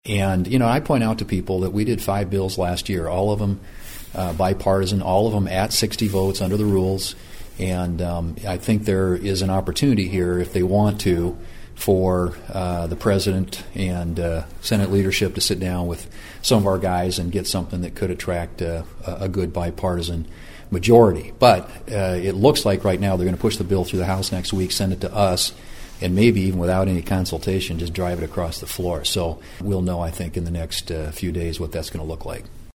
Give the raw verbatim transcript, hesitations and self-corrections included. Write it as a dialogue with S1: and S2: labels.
S1: And, you know, I point out to people that we did five bills last year, all of them uh, bipartisan, all of them at sixty votes under the rules. And um, I think there is an opportunity here, if they want to, for uh, the president and uh, Senate leadership to sit down with some of our guys and get something that could attract uh, a good bipartisan majority. But uh, it looks like right now they're going to push the bill through the House next week, send it to us, and maybe even without any consultation, just drive it across the floor. So we'll know, I think, in the next uh, few days what that's going to look like.